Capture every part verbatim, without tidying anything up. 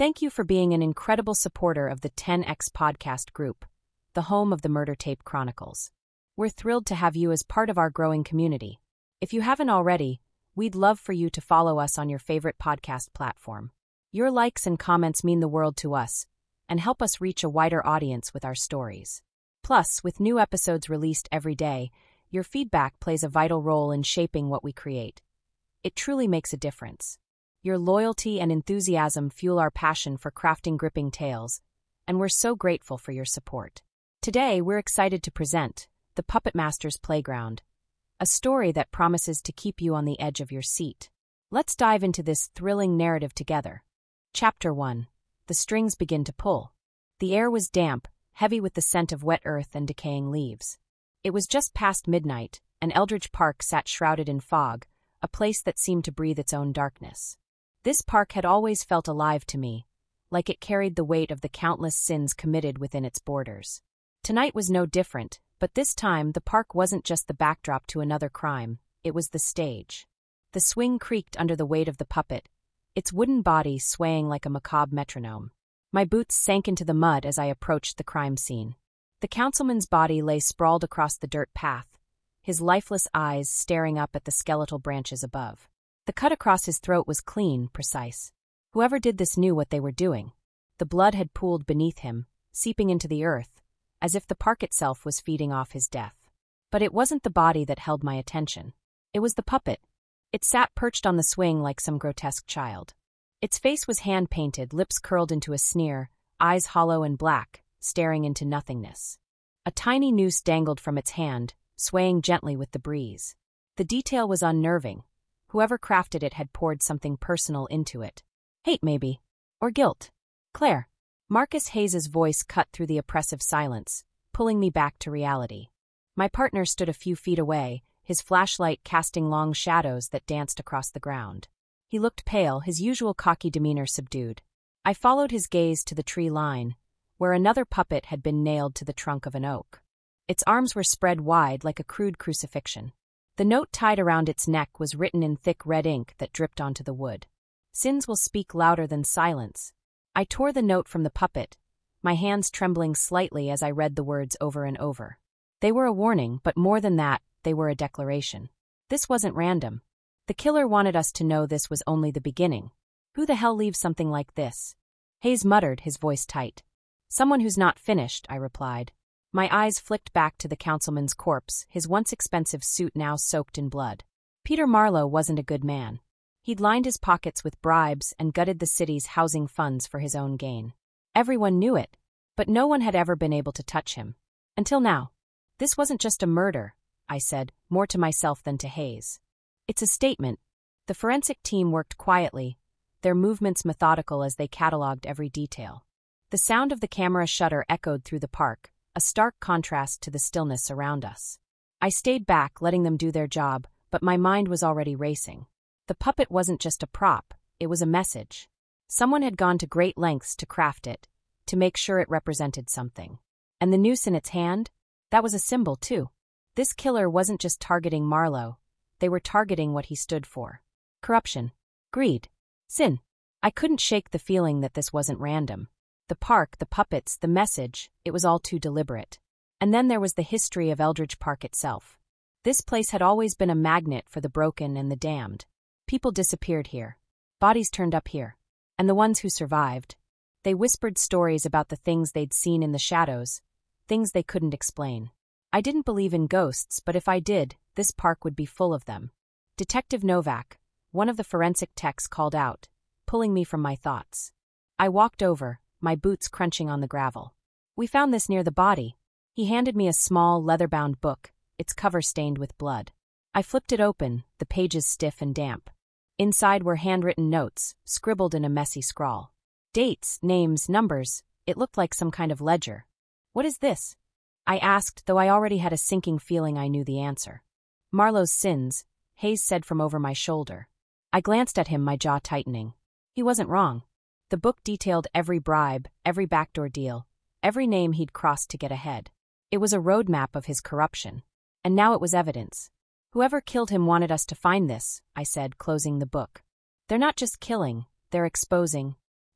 Thank you for being an incredible supporter of the ten X Podcast Group, the home of the Murder Tape Chronicles. We're thrilled to have you as part of our growing community. If you haven't already, we'd love for you to follow us on your favorite podcast platform. Your likes and comments mean the world to us and help us reach a wider audience with our stories. Plus, with new episodes released every day, your feedback plays a vital role in shaping what we create. It truly makes a difference. Your loyalty and enthusiasm fuel our passion for crafting gripping tales, and we're so grateful for your support. Today, we're excited to present The Puppet Master's Playground, a story that promises to keep you on the edge of your seat. Let's dive into this thrilling narrative together. Chapter one. The strings begin to pull. The air was damp, heavy with the scent of wet earth and decaying leaves. It was just past midnight, and Eldridge Park sat shrouded in fog, a place that seemed to breathe its own darkness. This park had always felt alive to me, like it carried the weight of the countless sins committed within its borders. Tonight was no different, but this time the park wasn't just the backdrop to another crime, it was the stage. The swing creaked under the weight of the puppet, its wooden body swaying like a macabre metronome. My boots sank into the mud as I approached the crime scene. The councilman's body lay sprawled across the dirt path, his lifeless eyes staring up at the skeletal branches above. The cut across his throat was clean, precise. Whoever did this knew what they were doing. The blood had pooled beneath him, seeping into the earth, as if the park itself was feeding off his death. But it wasn't the body that held my attention. It was the puppet. It sat perched on the swing like some grotesque child. Its face was hand-painted, lips curled into a sneer, eyes hollow and black, staring into nothingness. A tiny noose dangled from its hand, swaying gently with the breeze. The detail was unnerving. Whoever crafted it had poured something personal into it. Hate, maybe. Or guilt. Claire. Marcus Hayes's voice cut through the oppressive silence, pulling me back to reality. My partner stood a few feet away, his flashlight casting long shadows that danced across the ground. He looked pale, his usual cocky demeanor subdued. I followed his gaze to the tree line, where another puppet had been nailed to the trunk of an oak. Its arms were spread wide like a crude crucifixion. The note tied around its neck was written in thick red ink that dripped onto the wood. Sins will speak louder than silence. I tore the note from the puppet, my hands trembling slightly as I read the words over and over. They were a warning, but more than that, they were a declaration. This wasn't random. The killer wanted us to know this was only the beginning. Who the hell leaves something like this? Hayes muttered, his voice tight. Someone who's not finished, I replied. My eyes flicked back to the councilman's corpse, his once expensive suit now soaked in blood. Peter Marlowe wasn't a good man. He'd lined his pockets with bribes and gutted the city's housing funds for his own gain. Everyone knew it, but no one had ever been able to touch him. Until now. This wasn't just a murder, I said, more to myself than to Hayes. It's a statement. The forensic team worked quietly, their movements methodical as they catalogued every detail. The sound of the camera shutter echoed through the park, a stark contrast to the stillness around us. I stayed back, letting them do their job, but my mind was already racing. The puppet wasn't just a prop, it was a message. Someone had gone to great lengths to craft it, to make sure it represented something. And the noose in its hand? That was a symbol, too. This killer wasn't just targeting Marlowe, they were targeting what he stood for. Corruption. Greed. Sin. I couldn't shake the feeling that this wasn't random. The park, the puppets, the message, it was all too deliberate. And then there was the history of Eldridge Park itself. This place had always been a magnet for the broken and the damned. People disappeared here. Bodies turned up here. And the ones who survived, they whispered stories about the things they'd seen in the shadows, things they couldn't explain. I didn't believe in ghosts, but if I did, this park would be full of them. Detective Novak, one of the forensic techs, called out, pulling me from my thoughts. I walked over, my boots crunching on the gravel. We found this near the body. He handed me a small, leather-bound book, its cover stained with blood. I flipped it open, the pages stiff and damp. Inside were handwritten notes, scribbled in a messy scrawl. Dates, names, numbers, it looked like some kind of ledger. What is this? I asked, though I already had a sinking feeling I knew the answer. Marlowe's sins, Hayes said from over my shoulder. I glanced at him, my jaw tightening. He wasn't wrong. The book detailed every bribe, every backdoor deal, every name he'd crossed to get ahead. It was a roadmap of his corruption. And now it was evidence. Whoever killed him wanted us to find this, I said, closing the book. They're not just killing, they're exposing.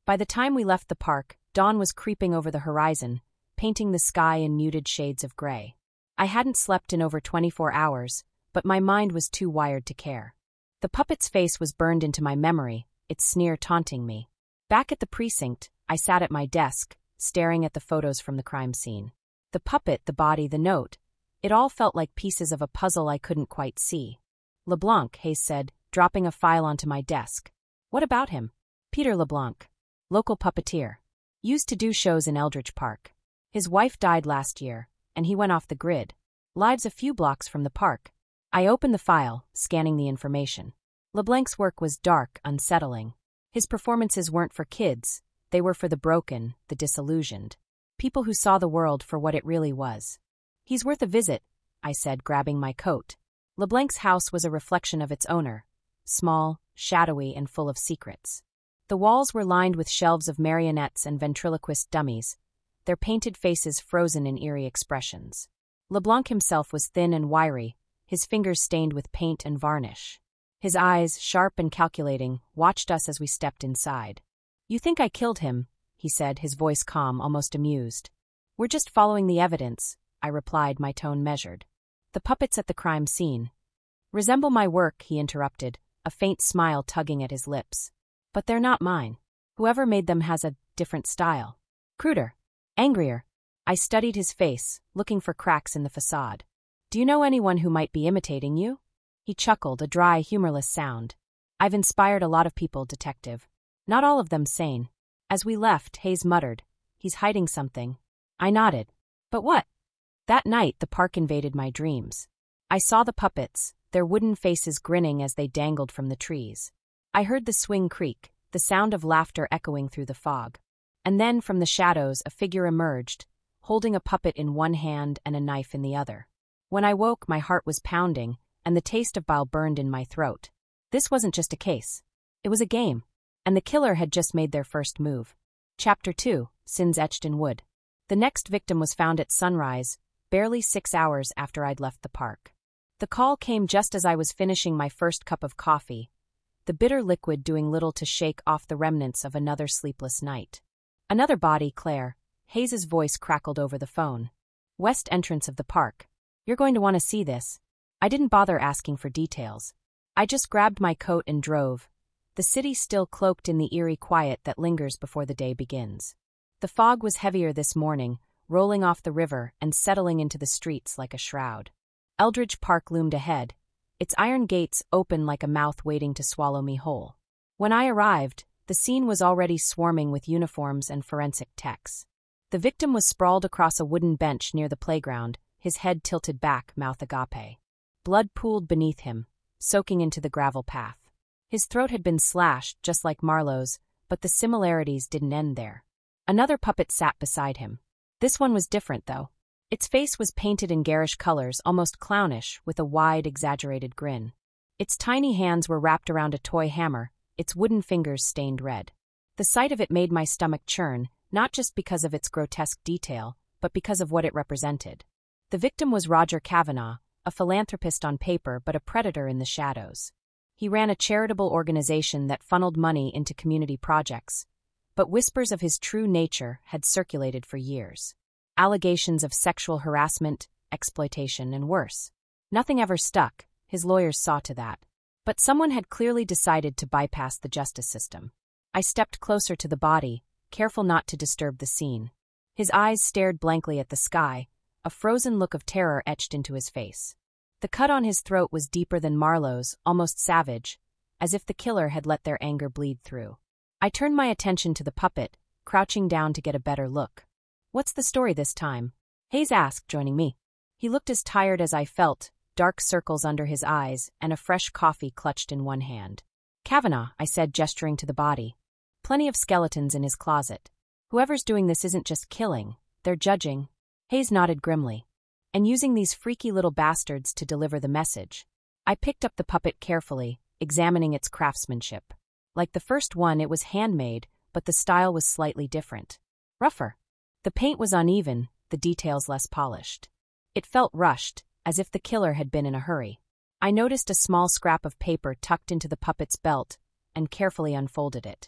By the time we left the park, dawn was creeping over the horizon, painting the sky in muted shades of gray. I hadn't slept in over twenty-four hours, but my mind was too wired to care. The puppet's face was burned into my memory, its sneer taunting me. Back at the precinct, I sat at my desk, staring at the photos from the crime scene. The puppet, the body, the note. It all felt like pieces of a puzzle I couldn't quite see. LeBlanc, Hayes said, dropping a file onto my desk. What about him? Peter LeBlanc. Local puppeteer. Used to do shows in Eldridge Park. His wife died last year, and he went off the grid. Lives a few blocks from the park. I opened the file, scanning the information. LeBlanc's work was dark, unsettling. His performances weren't for kids, they were for the broken, the disillusioned. People who saw the world for what it really was. He's worth a visit, I said, grabbing my coat. LeBlanc's house was a reflection of its owner. Small, shadowy, and full of secrets. The walls were lined with shelves of marionettes and ventriloquist dummies, their painted faces frozen in eerie expressions. LeBlanc himself was thin and wiry, his fingers stained with paint and varnish. His eyes, sharp and calculating, watched us as we stepped inside. You think I killed him, he said, his voice calm, almost amused. We're just following the evidence, I replied, my tone measured. The puppets at the crime scene resemble my work, he interrupted, a faint smile tugging at his lips. But they're not mine. Whoever made them has a different style. Cruder. Angrier. I studied his face, looking for cracks in the facade. Do you know anyone who might be imitating you? He chuckled, a dry, humorless sound. I've inspired a lot of people, detective. Not all of them sane. As we left, Hayes muttered, he's hiding something. I nodded. But what? That night, the park invaded my dreams. I saw the puppets, their wooden faces grinning as they dangled from the trees. I heard the swing creak, the sound of laughter echoing through the fog. And then, from the shadows, a figure emerged, holding a puppet in one hand and a knife in the other. When I woke, my heart was pounding, and the taste of bile burned in my throat. This wasn't just a case. It was a game. And the killer had just made their first move. Chapter two, Sins Etched in Wood. The next victim was found at sunrise, barely six hours after I'd left the park. The call came just as I was finishing my first cup of coffee, the bitter liquid doing little to shake off the remnants of another sleepless night. Another body, Claire. Hayes's voice crackled over the phone. West entrance of the park. You're going to want to see this. I didn't bother asking for details. I just grabbed my coat and drove, the city still cloaked in the eerie quiet that lingers before the day begins. The fog was heavier this morning, rolling off the river and settling into the streets like a shroud. Eldridge Park loomed ahead, its iron gates open like a mouth waiting to swallow me whole. When I arrived, the scene was already swarming with uniforms and forensic techs. The victim was sprawled across a wooden bench near the playground, his head tilted back, mouth agape. Blood pooled beneath him, soaking into the gravel path. His throat had been slashed, just like Marlowe's, but the similarities didn't end there. Another puppet sat beside him. This one was different, though. Its face was painted in garish colors, almost clownish, with a wide, exaggerated grin. Its tiny hands were wrapped around a toy hammer, its wooden fingers stained red. The sight of it made my stomach churn, not just because of its grotesque detail, but because of what it represented. The victim was Roger Kavanaugh, a philanthropist on paper but a predator in the shadows. He ran a charitable organization that funneled money into community projects, but whispers of his true nature had circulated for years. Allegations of sexual harassment, exploitation, and worse. Nothing ever stuck, his lawyers saw to that. But someone had clearly decided to bypass the justice system. I stepped closer to the body, careful not to disturb the scene. His eyes stared blankly at the sky, a frozen look of terror etched into his face. The cut on his throat was deeper than Marlowe's, almost savage, as if the killer had let their anger bleed through. I turned my attention to the puppet, crouching down to get a better look. What's the story this time? Hayes asked, joining me. He looked as tired as I felt, dark circles under his eyes, and a fresh coffee clutched in one hand. Kavanaugh, I said, gesturing to the body. Plenty of skeletons in his closet. Whoever's doing this isn't just killing, they're judging. Hayes nodded grimly. And using these freaky little bastards to deliver the message. I picked up the puppet carefully, examining its craftsmanship. Like the first one, it was handmade, but the style was slightly different. Rougher. The paint was uneven, the details less polished. It felt rushed, as if the killer had been in a hurry. I noticed a small scrap of paper tucked into the puppet's belt, and carefully unfolded it.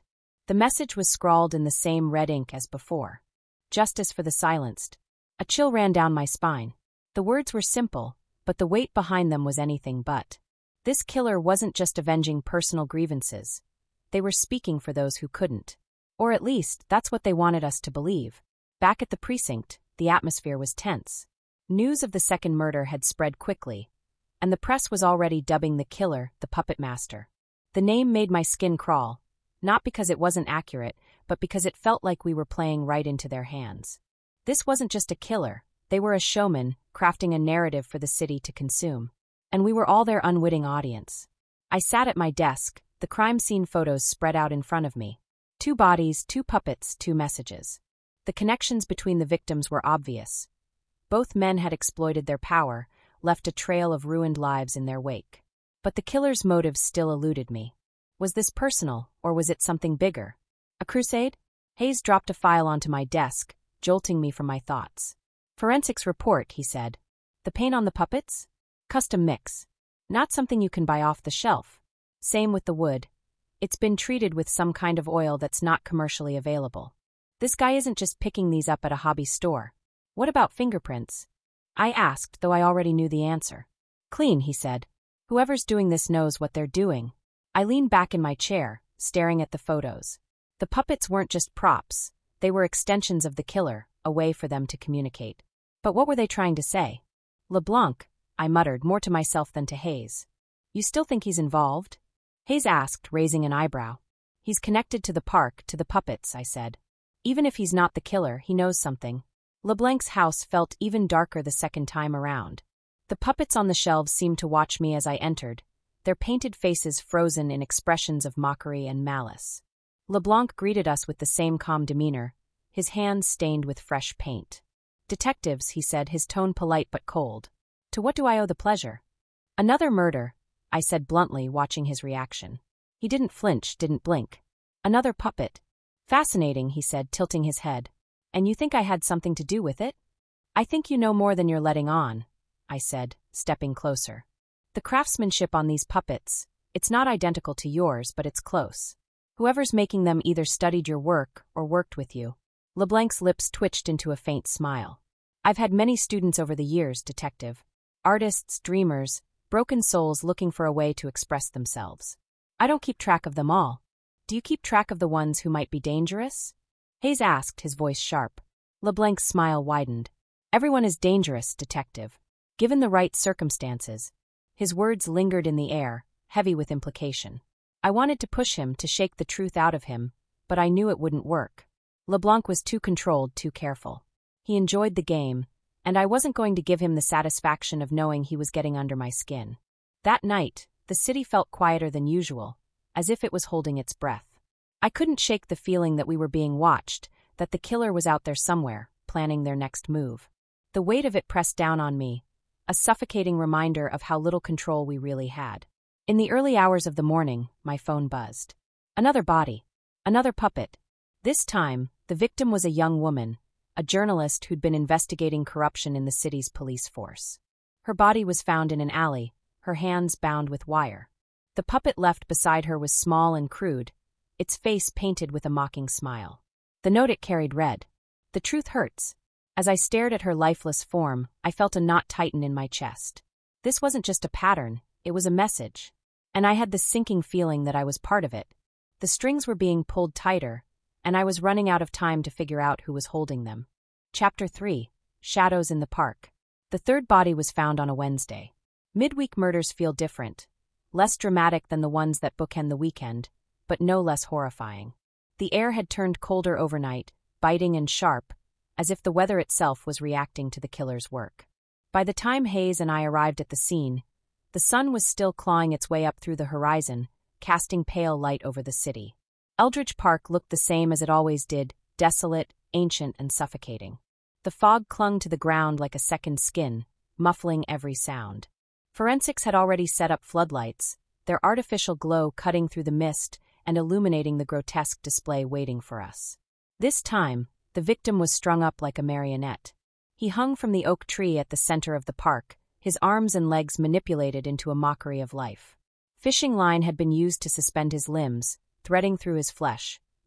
The message was scrawled in the same red ink as before. Justice for the silenced. A chill ran down my spine. The words were simple, but the weight behind them was anything but. This killer wasn't just avenging personal grievances. They were speaking for those who couldn't. Or at least, that's what they wanted us to believe. Back at the precinct, the atmosphere was tense. News of the second murder had spread quickly, and the press was already dubbing the killer the Puppet Master. The name made my skin crawl, not because it wasn't accurate, but because it felt like we were playing right into their hands. This wasn't just a killer, they were a showman, crafting a narrative for the city to consume. And we were all their unwitting audience. I sat at my desk, the crime scene photos spread out in front of me. Two bodies, two puppets, two messages. The connections between the victims were obvious. Both men had exploited their power, left a trail of ruined lives in their wake. But the killer's motives still eluded me. Was this personal, or was it something bigger? A crusade? Hayes dropped a file onto my desk, jolting me from my thoughts. Forensics report, he said. The paint on the puppets? Custom mix. Not something you can buy off the shelf. Same with the wood. It's been treated with some kind of oil that's not commercially available. This guy isn't just picking these up at a hobby store. What about fingerprints? I asked, though I already knew the answer. Clean, he said. Whoever's doing this knows what they're doing. I leaned back in my chair, staring at the photos. The puppets weren't just props. They were extensions of the killer, a way for them to communicate. But what were they trying to say? LeBlanc, I muttered, more to myself than to Hayes. You still think he's involved? Hayes asked, raising an eyebrow. He's connected to the park, to the puppets, I said. Even if he's not the killer, he knows something. LeBlanc's house felt even darker the second time around. The puppets on the shelves seemed to watch me as I entered, their painted faces frozen in expressions of mockery and malice. LeBlanc greeted us with the same calm demeanor, his hands stained with fresh paint. Detectives, he said, his tone polite but cold. To what do I owe the pleasure? Another murder, I said bluntly, watching his reaction. He didn't flinch, didn't blink. Another puppet. Fascinating, he said, tilting his head. And you think I had something to do with it? I think you know more than you're letting on, I said, stepping closer. The craftsmanship on these puppets, it's not identical to yours, but it's close. Whoever's making them either studied your work or worked with you. LeBlanc's lips twitched into a faint smile. I've had many students over the years, detective. Artists, dreamers, broken souls looking for a way to express themselves. I don't keep track of them all. Do you keep track of the ones who might be dangerous? Hayes asked, his voice sharp. LeBlanc's smile widened. Everyone is dangerous, detective. Given the right circumstances. His words lingered in the air, heavy with implication. I wanted to push him, to shake the truth out of him, but I knew it wouldn't work. LeBlanc was too controlled, too careful. He enjoyed the game, and I wasn't going to give him the satisfaction of knowing he was getting under my skin. That night, the city felt quieter than usual, as if it was holding its breath. I couldn't shake the feeling that we were being watched, that the killer was out there somewhere, planning their next move. The weight of it pressed down on me, a suffocating reminder of how little control we really had. In the early hours of the morning, my phone buzzed. Another body. Another puppet. This time, the victim was a young woman, a journalist who'd been investigating corruption in the city's police force. Her body was found in an alley, her hands bound with wire. The puppet left beside her was small and crude, its face painted with a mocking smile. The note it carried read, "The truth hurts." As I stared at her lifeless form, I felt a knot tighten in my chest. This wasn't just a pattern, it was a message. And I had the sinking feeling that I was part of it. The strings were being pulled tighter, and I was running out of time to figure out who was holding them. Chapter three. Shadows in the Park. The third body was found on a Wednesday. Midweek murders feel different. Less dramatic than the ones that bookend the weekend, but no less horrifying. The air had turned colder overnight, biting and sharp, as if the weather itself was reacting to the killer's work. By the time Hayes and I arrived at the scene, the sun was still clawing its way up through the horizon, casting pale light over the city. Eldridge Park looked the same as it always did, desolate, ancient, and suffocating. The fog clung to the ground like a second skin, muffling every sound. Forensics had already set up floodlights, their artificial glow cutting through the mist and illuminating the grotesque display waiting for us. This time, the victim was strung up like a marionette. He hung from the oak tree at the center of the park, his arms and legs manipulated into a mockery of life. Fishing line had been used to suspend his limbs, threading through his flesh,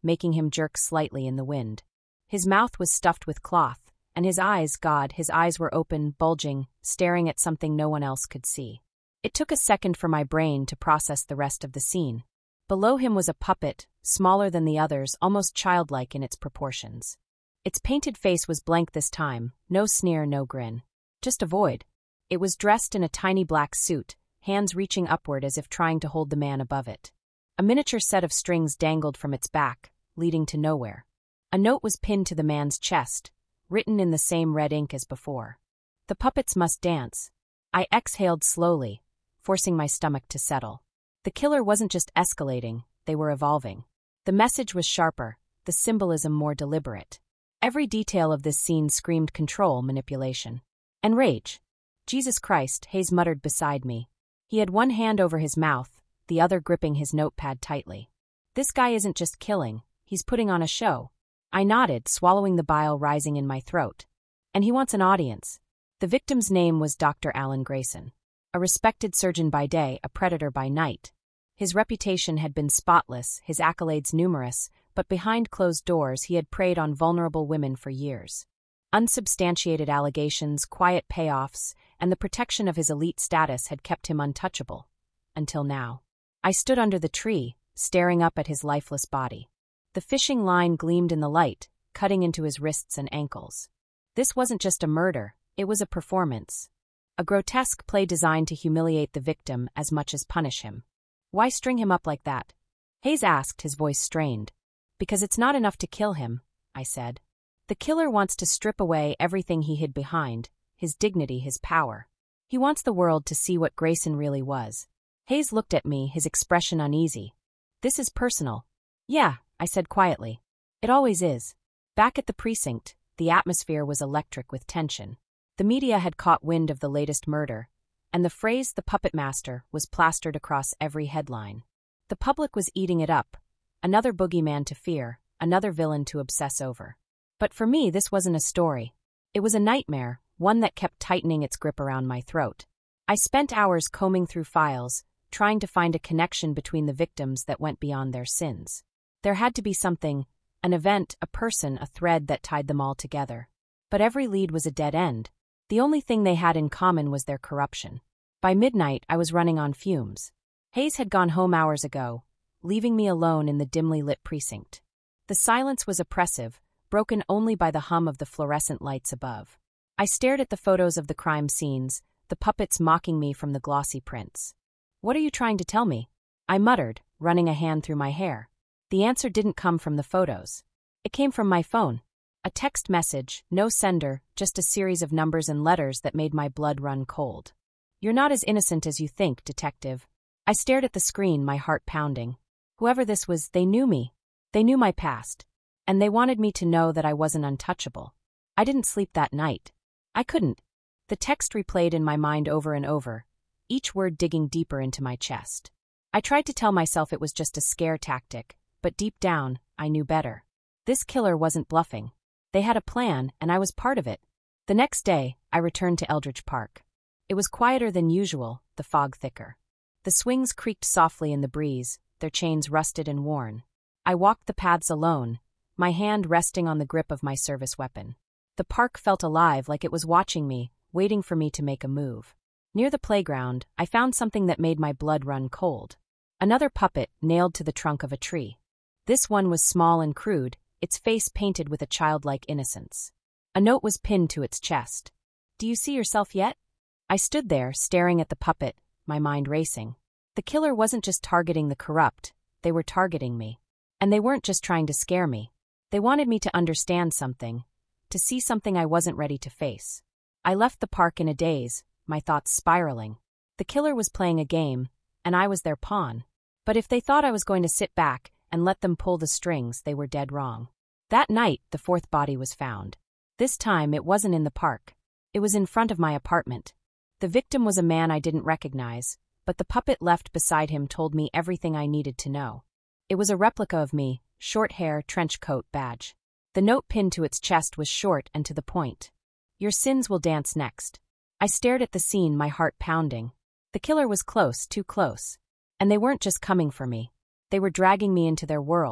making him jerk slightly in the wind. His mouth was stuffed with cloth, and his eyes, God, his eyes were open, bulging, staring at something no one else could see. It took a second for my brain to process the rest of the scene. Below him was a puppet, smaller than the others, almost childlike in its proportions. Its painted face was blank this time, no sneer, no grin. Just a void. It was dressed in a tiny black suit, hands reaching upward as if trying to hold the man above it. A miniature set of strings dangled from its back, leading to nowhere. A note was pinned to the man's chest, written in the same red ink as before. The puppets must dance. I exhaled slowly, forcing my stomach to settle. The killer wasn't just escalating, they were evolving. The message was sharper, the symbolism more deliberate. Every detail of this scene screamed control, manipulation, and rage. Jesus Christ, Hayes muttered beside me. He had one hand over his mouth, the other gripping his notepad tightly. This guy isn't just killing, he's putting on a show. I nodded, swallowing the bile rising in my throat. And he wants an audience. The victim's name was Doctor Alan Grayson. A respected surgeon by day, a predator by night. His reputation had been spotless, his accolades numerous, but behind closed doors he had preyed on vulnerable women for years. Unsubstantiated allegations, quiet payoffs, and the protection of his elite status had kept him untouchable. Until now. I stood under the tree, staring up at his lifeless body. The fishing line gleamed in the light, cutting into his wrists and ankles. This wasn't just a murder, it was a performance. A grotesque play designed to humiliate the victim as much as punish him. Why string him up like that? Hayes asked, his voice strained. Because it's not enough to kill him, I said. The killer wants to strip away everything he hid behind, his dignity, his power. He wants the world to see what Grayson really was. Hayes looked at me, his expression uneasy. This is personal. Yeah, I said quietly. It always is. Back at the precinct, the atmosphere was electric with tension. The media had caught wind of the latest murder, and the phrase "the puppet master" was plastered across every headline. The public was eating it up. Another boogeyman to fear, another villain to obsess over. But for me, this wasn't a story. It was a nightmare, one that kept tightening its grip around my throat. I spent hours combing through files, trying to find a connection between the victims that went beyond their sins. There had to be something, an event, a person, a thread that tied them all together. But every lead was a dead end. The only thing they had in common was their corruption. By midnight, I was running on fumes. Hayes had gone home hours ago, leaving me alone in the dimly lit precinct. The silence was oppressive, broken only by the hum of the fluorescent lights above. I stared at the photos of the crime scenes, the puppets mocking me from the glossy prints. "What are you trying to tell me?" I muttered, running a hand through my hair. The answer didn't come from the photos. It came from my phone. A text message, no sender, just a series of numbers and letters that made my blood run cold. "You're not as innocent as you think, detective." I stared at the screen, my heart pounding. Whoever this was, they knew me. They knew my past. And they wanted me to know that I wasn't untouchable. I didn't sleep that night. I couldn't. The text replayed in my mind over and over, each word digging deeper into my chest. I tried to tell myself it was just a scare tactic, but deep down, I knew better. This killer wasn't bluffing. They had a plan, and I was part of it. The next day, I returned to Eldridge Park. It was quieter than usual, the fog thicker. The swings creaked softly in the breeze, their chains rusted and worn. I walked the paths alone, my hand resting on the grip of my service weapon. The park felt alive, like it was watching me, waiting for me to make a move. Near the playground, I found something that made my blood run cold. Another puppet nailed to the trunk of a tree. This one was small and crude, its face painted with a childlike innocence. A note was pinned to its chest. "Do you see yourself yet?" I stood there, staring at the puppet, my mind racing. The killer wasn't just targeting the corrupt, they were targeting me. And they weren't just trying to scare me. They wanted me to understand something, to see something I wasn't ready to face. I left the park in a daze, my thoughts spiraling. The killer was playing a game, and I was their pawn. But if they thought I was going to sit back and let them pull the strings, they were dead wrong. That night, the fourth body was found. This time, it wasn't in the park. It was in front of my apartment. The victim was a man I didn't recognize, but the puppet left beside him told me everything I needed to know. It was a replica of me, short hair, trench coat, badge. The note pinned to its chest was short and to the point. "Your sins will dance next." I stared at the scene, my heart pounding. The killer was close, too close. And they weren't just coming for me. They were dragging me into their world,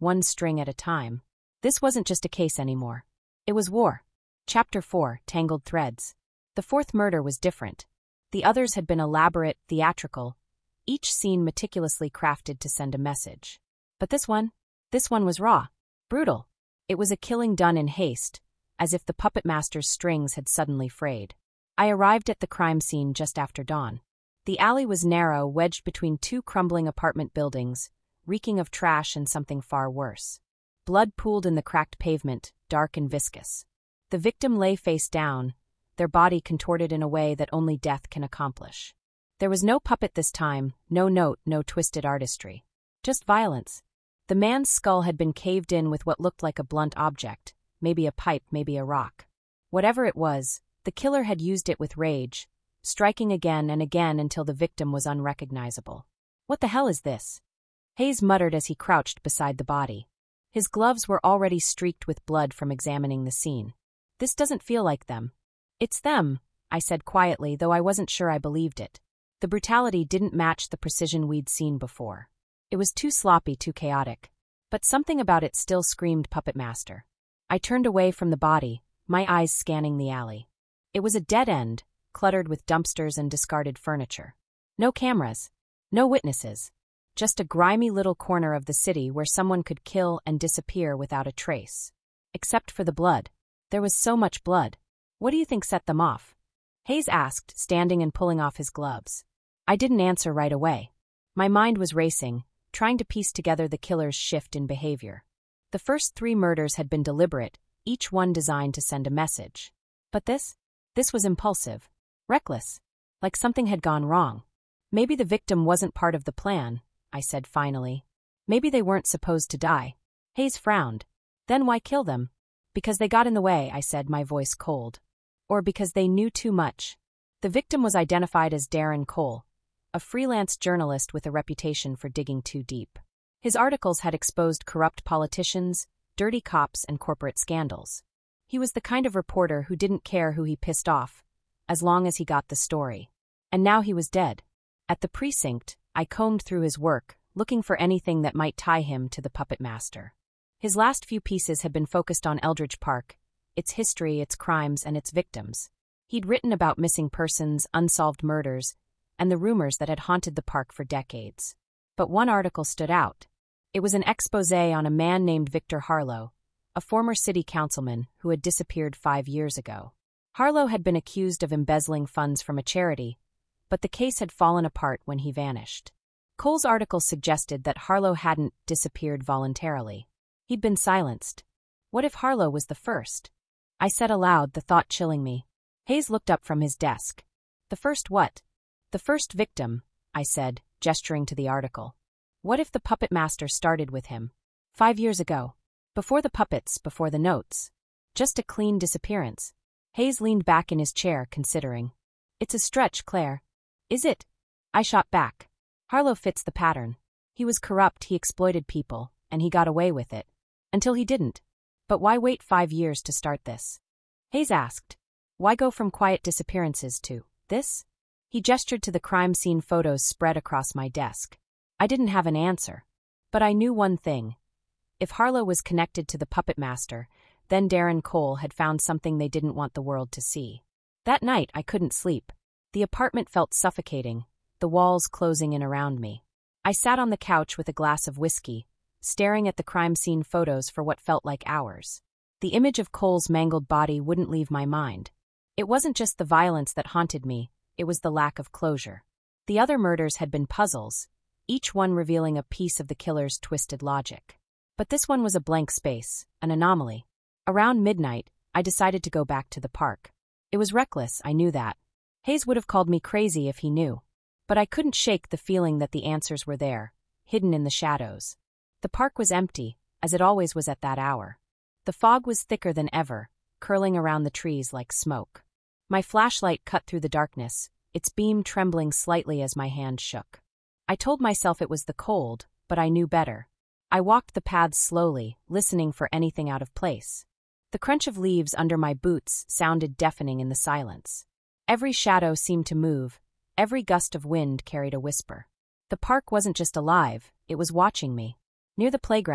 one string at a time. This wasn't just a case anymore. It was war. Chapter four, Tangled Threads. The fourth murder was different. The others had been elaborate, theatrical, each scene meticulously crafted to send a message. But this one? This one was raw. Brutal. It was a killing done in haste, as if the puppet master's strings had suddenly frayed. I arrived at the crime scene just after dawn. The alley was narrow, wedged between two crumbling apartment buildings, reeking of trash and something far worse. Blood pooled in the cracked pavement, dark and viscous. The victim lay face down, their body contorted in a way that only death can accomplish. There was no puppet this time, no note, no twisted artistry. Just violence. The man's skull had been caved in with what looked like a blunt object, maybe a pipe, maybe a rock. Whatever it was, the killer had used it with rage, striking again and again until the victim was unrecognizable. What the hell is this? Hayes muttered as he crouched beside the body. His gloves were already streaked with blood from examining the scene. This doesn't feel like them. It's them, I said quietly, though I wasn't sure I believed it. The brutality didn't match the precision we'd seen before. It was too sloppy, too chaotic. But something about it still screamed puppet master. I turned away from the body, my eyes scanning the alley. It was a dead end, cluttered with dumpsters and discarded furniture. No cameras. No witnesses. Just a grimy little corner of the city where someone could kill and disappear without a trace. Except for the blood. There was so much blood. What do you think set them off? Hayes asked, standing and pulling off his gloves. I didn't answer right away. My mind was racing, trying to piece together the killer's shift in behavior. The first three murders had been deliberate, each one designed to send a message. But this? This was impulsive. Reckless. Like something had gone wrong. Maybe the victim wasn't part of the plan, I said finally. Maybe they weren't supposed to die. Hayes frowned. Then why kill them? Because they got in the way, I said, my voice cold. Or because they knew too much. The victim was identified as Darren Cole, a freelance journalist with a reputation for digging too deep. His articles had exposed corrupt politicians, dirty cops, and corporate scandals. He was the kind of reporter who didn't care who he pissed off, as long as he got the story. And now he was dead. At the precinct, I combed through his work, looking for anything that might tie him to the puppet master. His last few pieces had been focused on Eldridge Park, its history, its crimes, and its victims. He'd written about missing persons, unsolved murders, and the rumors that had haunted the park for decades. But one article stood out. It was an exposé on a man named Victor Harlow, a former city councilman who had disappeared five years ago. Harlow had been accused of embezzling funds from a charity, but the case had fallen apart when he vanished. Cole's article suggested that Harlow hadn't disappeared voluntarily. He'd been silenced. What if Harlow was the first? I said aloud, the thought chilling me. Hayes looked up from his desk. The first what? The first victim, I said, gesturing to the article. What if the puppet master started with him? Five years ago. Before the puppets, before the notes. Just a clean disappearance. Hayes leaned back in his chair, considering. It's a stretch, Claire. Is it? I shot back. Harlow fits the pattern. He was corrupt, he exploited people, and he got away with it. Until he didn't. But why wait five years to start this? Hayes asked. Why go from quiet disappearances to this? He gestured to the crime scene photos spread across my desk. I didn't have an answer. But I knew one thing. If Harlow was connected to the puppet master, then Darren Cole had found something they didn't want the world to see. That night, I couldn't sleep. The apartment felt suffocating, the walls closing in around me. I sat on the couch with a glass of whiskey, staring at the crime scene photos for what felt like hours. The image of Cole's mangled body wouldn't leave my mind. It wasn't just the violence that haunted me, it was the lack of closure. The other murders had been puzzles, each one revealing a piece of the killer's twisted logic. But this one was a blank space, an anomaly. Around midnight, I decided to go back to the park. It was reckless, I knew that. Hayes would have called me crazy if he knew. But I couldn't shake the feeling that the answers were there, hidden in the shadows. The park was empty, as it always was at that hour. The fog was thicker than ever, curling around the trees like smoke. My flashlight cut through the darkness, its beam trembling slightly as my hand shook. I told myself it was the cold, but I knew better. I walked the paths slowly, listening for anything out of place. The crunch of leaves under my boots sounded deafening in the silence. Every shadow seemed to move, every gust of wind carried a whisper. The park wasn't just alive, it was watching me. Near the playground,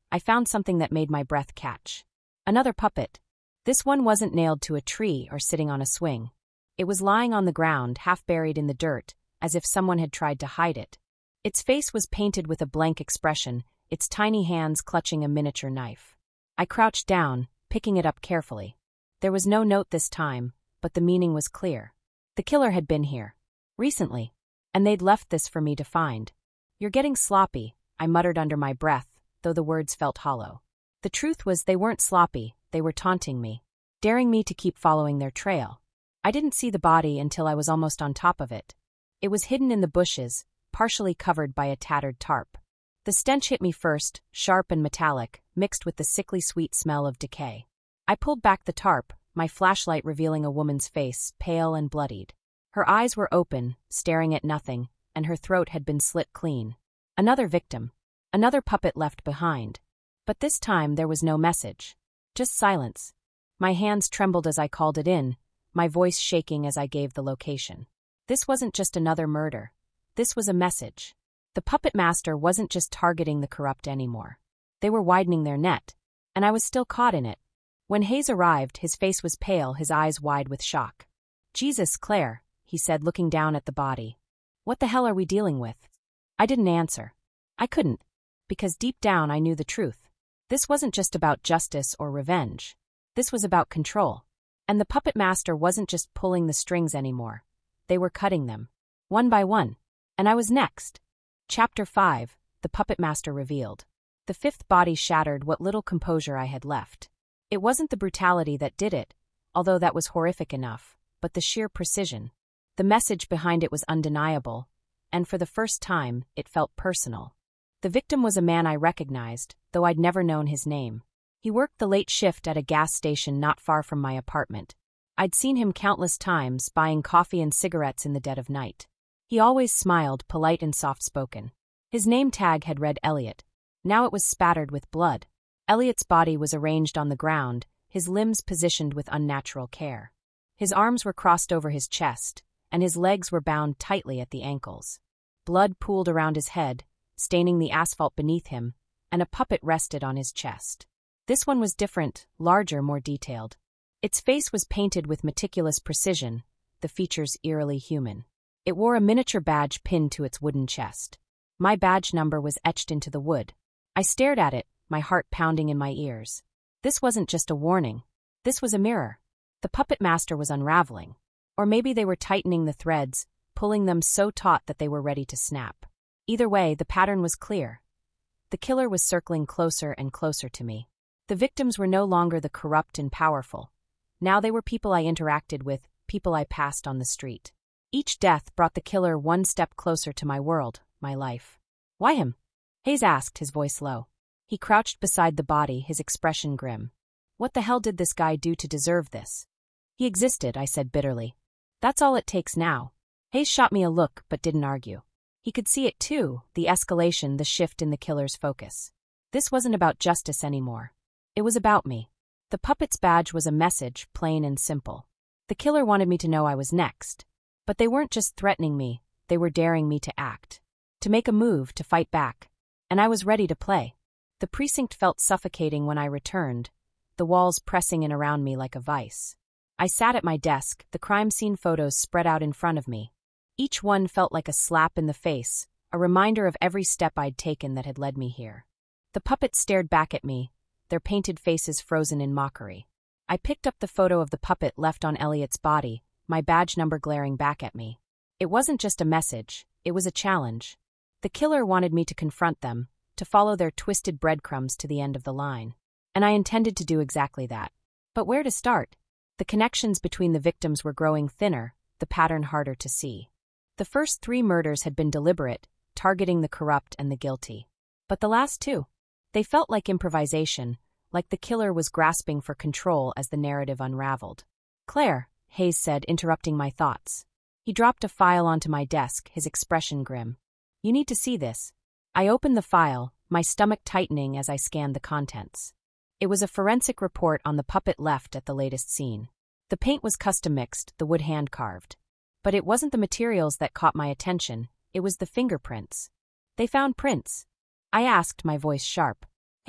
I found something that made my breath catch. Another puppet. This one wasn't nailed to a tree or sitting on a swing. It was lying on the ground, half buried in the dirt, as if someone had tried to hide it. Its face was painted with a blank expression, its tiny hands clutching a miniature knife. I crouched down, picking it up carefully. There was no note this time, but the meaning was clear. The killer had been here. Recently. And they'd left this for me to find. "You're getting sloppy," I muttered under my breath, though the words felt hollow. The truth was they weren't sloppy, they were taunting me, daring me to keep following their trail. I didn't see the body until I was almost on top of it. It was hidden in the bushes, partially covered by a tattered tarp. The stench hit me first, sharp and metallic, mixed with the sickly sweet smell of decay. I pulled back the tarp, my flashlight revealing a woman's face, pale and bloodied. Her eyes were open, staring at nothing, and her throat had been slit clean. Another victim. Another puppet left behind. But this time there was no message. Just silence. My hands trembled as I called it in, my voice shaking as I gave the location. This wasn't just another murder. This was a message. The puppet master wasn't just targeting the corrupt anymore. They were widening their net, and I was still caught in it. When Hayes arrived, his face was pale, his eyes wide with shock. "Jesus, Claire," he said, looking down at the body. "What the hell are we dealing with?" I didn't answer. I couldn't. Because deep down I knew the truth. This wasn't just about justice or revenge. This was about control. And the puppet master wasn't just pulling the strings anymore. They were cutting them. One by one. And I was next. Chapter five, The Puppet Master Revealed. The fifth body shattered what little composure I had left. It wasn't the brutality that did it, although that was horrific enough, but the sheer precision. The message behind it was undeniable, and for the first time, it felt personal. The victim was a man I recognized, though I'd never known his name. He worked the late shift at a gas station not far from my apartment. I'd seen him countless times, buying coffee and cigarettes in the dead of night. He always smiled, polite and soft-spoken. His name tag had read Elliot. Now it was spattered with blood. Elliot's body was arranged on the ground, his limbs positioned with unnatural care. His arms were crossed over his chest, and his legs were bound tightly at the ankles. Blood pooled around his head, staining the asphalt beneath him, and a puppet rested on his chest. This one was different, larger, more detailed. Its face was painted with meticulous precision, the features eerily human. It wore a miniature badge pinned to its wooden chest. My badge number was etched into the wood. I stared at it, my heart pounding in my ears. This wasn't just a warning. This was a mirror. The puppet master was unraveling. Or maybe they were tightening the threads, pulling them so taut that they were ready to snap. Either way, the pattern was clear. The killer was circling closer and closer to me. The victims were no longer the corrupt and powerful. Now they were people I interacted with, people I passed on the street. Each death brought the killer one step closer to my world, my life. "Why him?" Hayes asked, his voice low. He crouched beside the body, his expression grim. "What the hell did this guy do to deserve this?" "He existed," I said bitterly. "That's all it takes now." Hayes shot me a look, but didn't argue. He could see it too, the escalation, the shift in the killer's focus. This wasn't about justice anymore. It was about me. The puppet's badge was a message, plain and simple. The killer wanted me to know I was next. But they weren't just threatening me, they were daring me to act. To make a move, to fight back. And I was ready to play. The precinct felt suffocating when I returned, the walls pressing in around me like a vice. I sat at my desk, the crime scene photos spread out in front of me. Each one felt like a slap in the face, a reminder of every step I'd taken that had led me here. The puppets stared back at me, their painted faces frozen in mockery. I picked up the photo of the puppet left on Elliot's body, my badge number glaring back at me. It wasn't just a message, it was a challenge. The killer wanted me to confront them, to follow their twisted breadcrumbs to the end of the line. And I intended to do exactly that. But where to start? The connections between the victims were growing thinner, the pattern harder to see. The first three murders had been deliberate, targeting the corrupt and the guilty. But the last two? They felt like improvisation, like the killer was grasping for control as the narrative unraveled. "Claire," Hayes said, interrupting my thoughts. He dropped a file onto my desk, his expression grim. "You need to see this." I opened the file, my stomach tightening as I scanned the contents. It was a forensic report on the puppet left at the latest scene. The paint was custom mixed, the wood hand-carved. But it wasn't the materials that caught my attention, it was the fingerprints. They found prints. I asked, my voice sharp.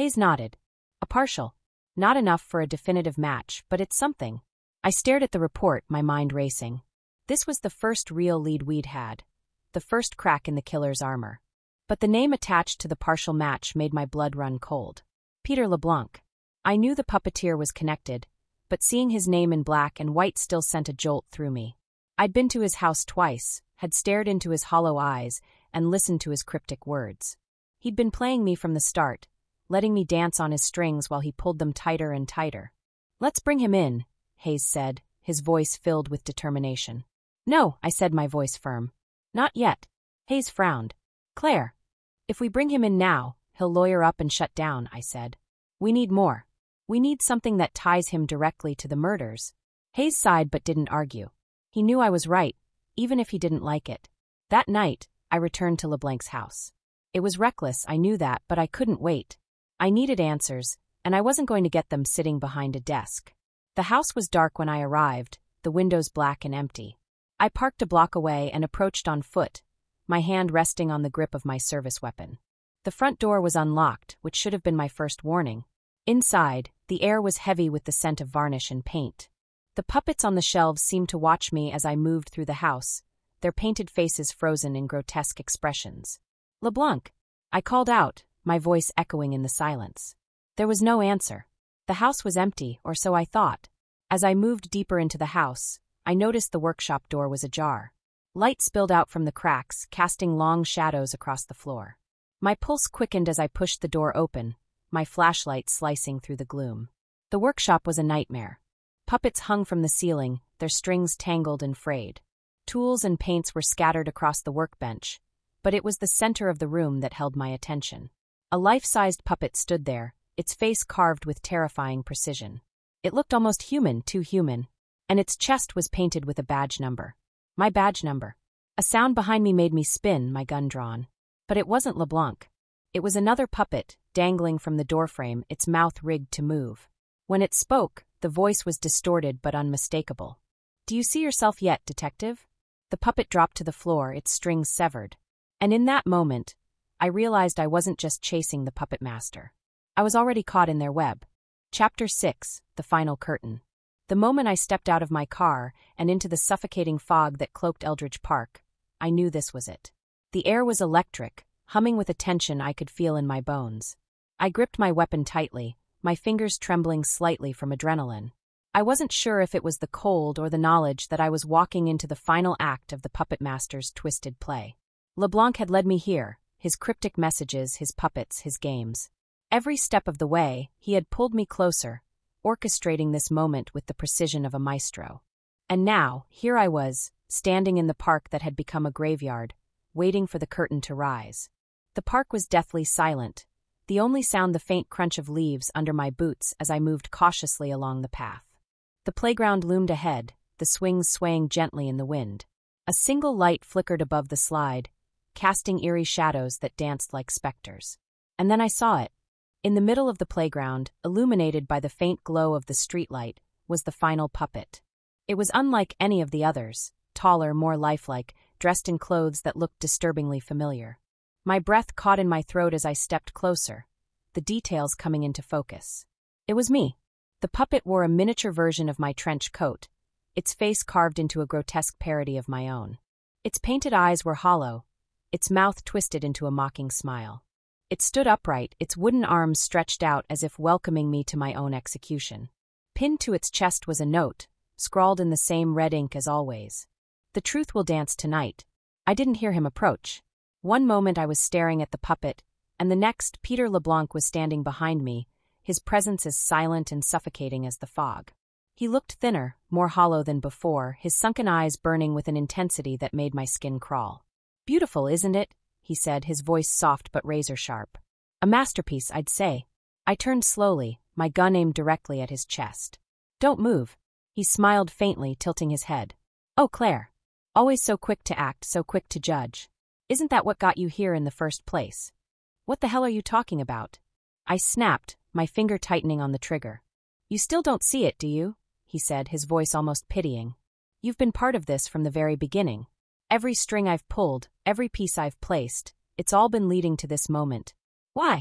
Hayes nodded. A partial. Not enough for a definitive match, but it's something. I stared at the report, my mind racing. This was the first real lead we'd had. The first crack in the killer's armor. But the name attached to the partial match made my blood run cold. Peter LeBlanc. I knew the puppeteer was connected, but seeing his name in black and white still sent a jolt through me. I'd been to his house twice, had stared into his hollow eyes, and listened to his cryptic words. He'd been playing me from the start, letting me dance on his strings while he pulled them tighter and tighter. "Let's bring him in," Hayes said, his voice filled with determination. "No," I said, my voice firm. "Not yet." Hayes frowned. "Claire, if we bring him in now, he'll lawyer up and shut down," I said. "We need more. We need something that ties him directly to the murders." Hayes sighed but didn't argue. He knew I was right, even if he didn't like it. That night, I returned to LeBlanc's house. It was reckless, I knew that, but I couldn't wait. I needed answers, and I wasn't going to get them sitting behind a desk. The house was dark when I arrived, the windows black and empty. I parked a block away and approached on foot, my hand resting on the grip of my service weapon. The front door was unlocked, which should have been my first warning. Inside, the air was heavy with the scent of varnish and paint. The puppets on the shelves seemed to watch me as I moved through the house, their painted faces frozen in grotesque expressions. "LeBlanc," I called out, my voice echoing in the silence. There was no answer. The house was empty, or so I thought. As I moved deeper into the house, I noticed the workshop door was ajar. Light spilled out from the cracks, casting long shadows across the floor. My pulse quickened as I pushed the door open, my flashlight slicing through the gloom. The workshop was a nightmare. Puppets hung from the ceiling, their strings tangled and frayed. Tools and paints were scattered across the workbench, but it was the center of the room that held my attention. A life-sized puppet stood there, its face carved with terrifying precision. It looked almost human, too human, and its chest was painted with a badge number. My badge number. A sound behind me made me spin, my gun drawn. But it wasn't LeBlanc. It was another puppet, dangling from the doorframe, its mouth rigged to move. When it spoke, the voice was distorted but unmistakable. "Do you see yourself yet, detective?" The puppet dropped to the floor, its strings severed. And in that moment, I realized I wasn't just chasing the puppet master. I was already caught in their web. Chapter six, The Final Curtain. The moment I stepped out of my car and into the suffocating fog that cloaked Eldridge Park, I knew this was it. The air was electric, humming with a tension I could feel in my bones. I gripped my weapon tightly, my fingers trembling slightly from adrenaline. I wasn't sure if it was the cold or the knowledge that I was walking into the final act of the puppet master's twisted play. LeBlanc had led me here, his cryptic messages, his puppets, his games. Every step of the way, he had pulled me closer, orchestrating this moment with the precision of a maestro. And now, here I was, standing in the park that had become a graveyard, waiting for the curtain to rise. The park was deathly silent, the only sound the faint crunch of leaves under my boots as I moved cautiously along the path. The playground loomed ahead, the swings swaying gently in the wind. A single light flickered above the slide, casting eerie shadows that danced like specters. And then I saw it. In the middle of the playground, illuminated by the faint glow of the streetlight, was the final puppet. It was unlike any of the others, taller, more lifelike, dressed in clothes that looked disturbingly familiar. My breath caught in my throat as I stepped closer, the details coming into focus. It was me. The puppet wore a miniature version of my trench coat, its face carved into a grotesque parody of my own. Its painted eyes were hollow, its mouth twisted into a mocking smile. It stood upright, its wooden arms stretched out as if welcoming me to my own execution. Pinned to its chest was a note, scrawled in the same red ink as always. "The truth will dance tonight." I didn't hear him approach. One moment I was staring at the puppet, and the next Peter LeBlanc was standing behind me, his presence as silent and suffocating as the fog. He looked thinner, more hollow than before, his sunken eyes burning with an intensity that made my skin crawl. "Beautiful, isn't it?" he said, his voice soft but razor-sharp. "A masterpiece, I'd say." I turned slowly, my gun aimed directly at his chest. "Don't move." He smiled faintly, tilting his head. "Oh, Claire. Always so quick to act, so quick to judge. Isn't that what got you here in the first place?" "What the hell are you talking about?" I snapped, my finger tightening on the trigger. "You still don't see it, do you?" he said, his voice almost pitying. "You've been part of this from the very beginning. Every string I've pulled, every piece I've placed, it's all been leading to this moment. Why?"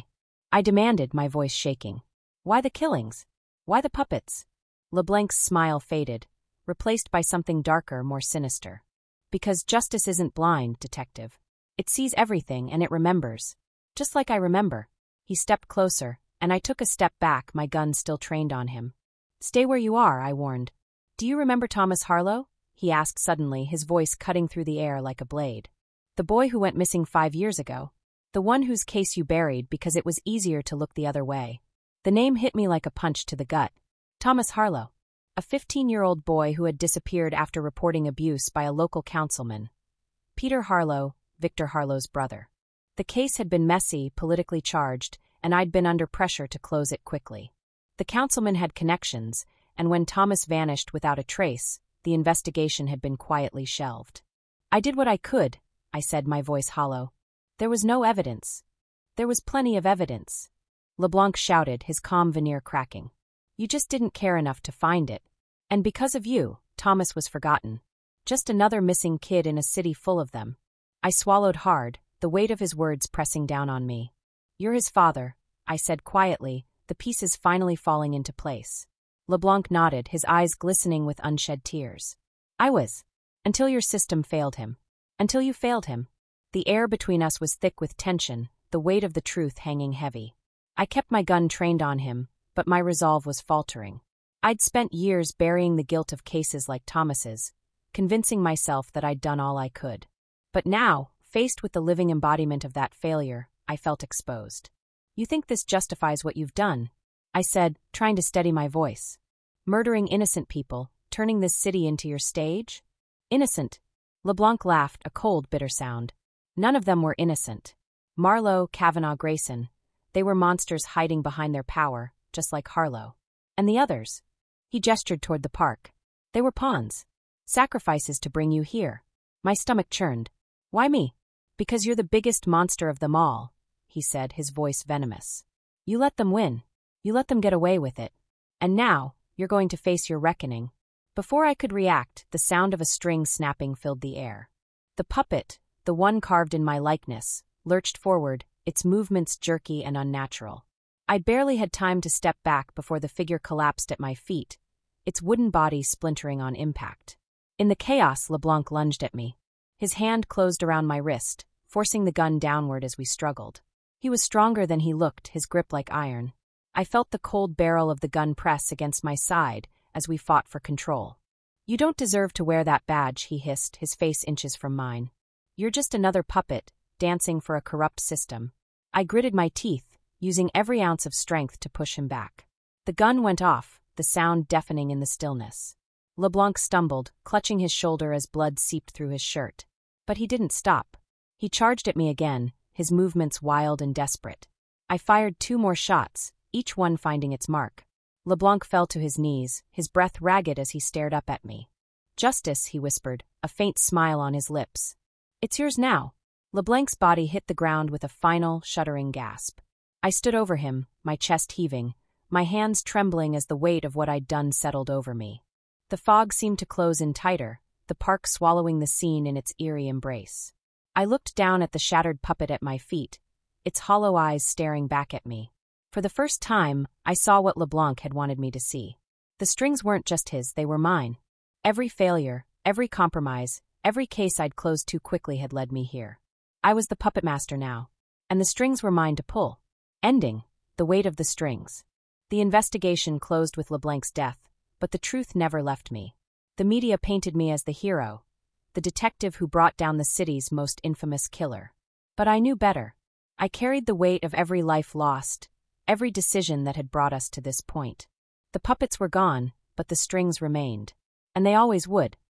I demanded, my voice shaking. Why the killings? Why the puppets? LeBlanc's smile faded, replaced by something darker, more sinister. Because justice isn't blind, detective. It sees everything and it remembers. Just like I remember. He stepped closer, and I took a step back, my gun still trained on him. Stay where you are, I warned. Do you remember Thomas Harlow? He asked suddenly, his voice cutting through the air like a blade. The boy who went missing five years ago. The one whose case you buried because it was easier to look the other way. The name hit me like a punch to the gut. Thomas Harlow. A fifteen-year-old boy who had disappeared after reporting abuse by a local councilman. Peter Harlow, Victor Harlow's brother. The case had been messy, politically charged, and I'd been under pressure to close it quickly. The councilman had connections, and when Thomas vanished without a trace, the investigation had been quietly shelved. I did what I could, I said, my voice hollow. There was no evidence. There was plenty of evidence. LeBlanc shouted, his calm veneer cracking. You just didn't care enough to find it. And because of you, Thomas was forgotten. Just another missing kid in a city full of them. I swallowed hard, the weight of his words pressing down on me. You're his father, I said quietly, the pieces finally falling into place. LeBlanc nodded, his eyes glistening with unshed tears. I was. Until your system failed him. Until you failed him. The air between us was thick with tension, the weight of the truth hanging heavy. I kept my gun trained on him, but my resolve was faltering. I'd spent years burying the guilt of cases like Thomas's, convincing myself that I'd done all I could. But now, faced with the living embodiment of that failure, I felt exposed. You think this justifies what you've done? I said, trying to steady my voice. Murdering innocent people, turning this city into your stage? Innocent. LeBlanc laughed, a cold, bitter sound. None of them were innocent. Marlowe, Kavanaugh, Grayson. They were monsters hiding behind their power, just like Harlow. And the others? He gestured toward the park. They were pawns. Sacrifices to bring you here. My stomach churned. Why me? Because you're the biggest monster of them all, he said, his voice venomous. You let them win. You let them get away with it. And now, you're going to face your reckoning. Before I could react, the sound of a string snapping filled the air. The puppet, the one carved in my likeness, lurched forward, its movements jerky and unnatural. I barely had time to step back before the figure collapsed at my feet, its wooden body splintering on impact. In the chaos, LeBlanc lunged at me. His hand closed around my wrist, forcing the gun downward as we struggled. He was stronger than he looked, his grip like iron. I felt the cold barrel of the gun press against my side as we fought for control. You don't deserve to wear that badge, he hissed, his face inches from mine. You're just another puppet, dancing for a corrupt system. I gritted my teeth, using every ounce of strength to push him back. The gun went off, the sound deafening in the stillness. LeBlanc stumbled, clutching his shoulder as blood seeped through his shirt. But he didn't stop. He charged at me again, his movements wild and desperate. I fired two more shots, each one finding its mark. LeBlanc fell to his knees, his breath ragged as he stared up at me. Justice, he whispered, a faint smile on his lips. It's yours now. LeBlanc's body hit the ground with a final, shuddering gasp. I stood over him, my chest heaving, my hands trembling as the weight of what I'd done settled over me. The fog seemed to close in tighter, the park swallowing the scene in its eerie embrace. I looked down at the shattered puppet at my feet, its hollow eyes staring back at me. For the first time, I saw what LeBlanc had wanted me to see. The strings weren't just his, they were mine. Every failure, every compromise, every case I'd closed too quickly had led me here. I was the puppet master now, and the strings were mine to pull. Ending, the weight of the strings. The investigation closed with LeBlanc's death, but the truth never left me. The media painted me as the hero, the detective who brought down the city's most infamous killer. But I knew better. I carried the weight of every life lost, every decision that had brought us to this point. The puppets were gone, but the strings remained. And they always would.